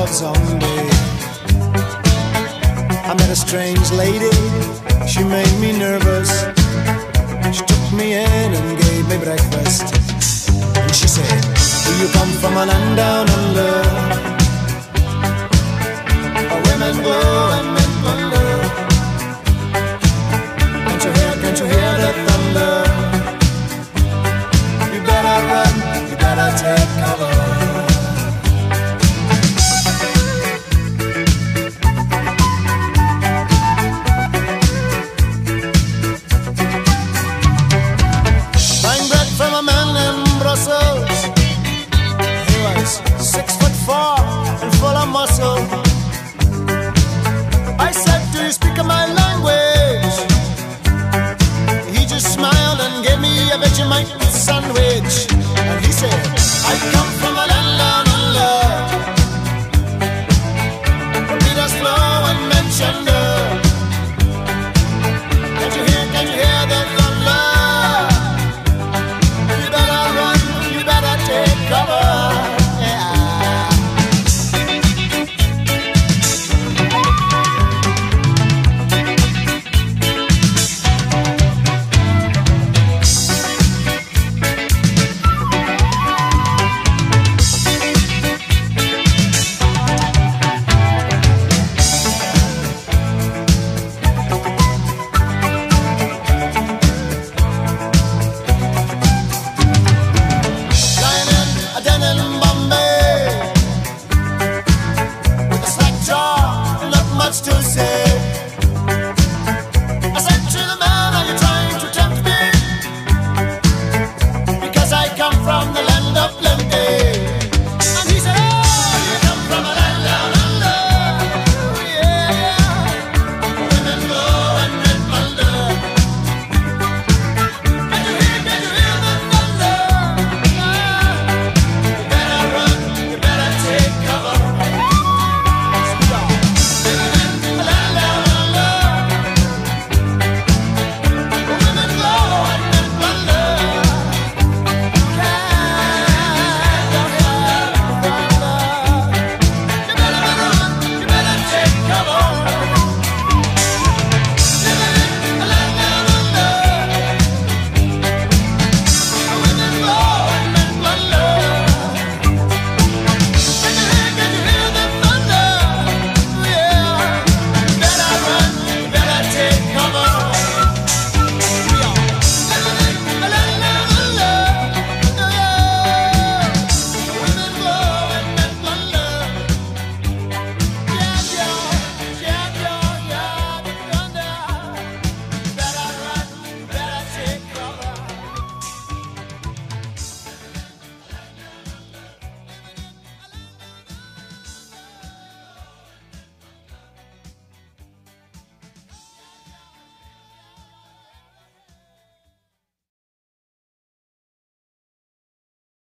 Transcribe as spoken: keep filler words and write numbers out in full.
love zombie. I met a strange lady, she made me nervous. She took me in and gave me breakfast. And she said, do you come from a land down under, where women go and men wonder? Can't you hear, can't you hear the thunder? You better run, you better take cover. Six foot four and full of muscle. I said, do you speak my language? He just smiled and gave me a Vegemite sandwich. And he said, I come from a land down under, where Peter's flow and Manchester. Can't you hear, can't you hear the thunder? You better run, you better take cover.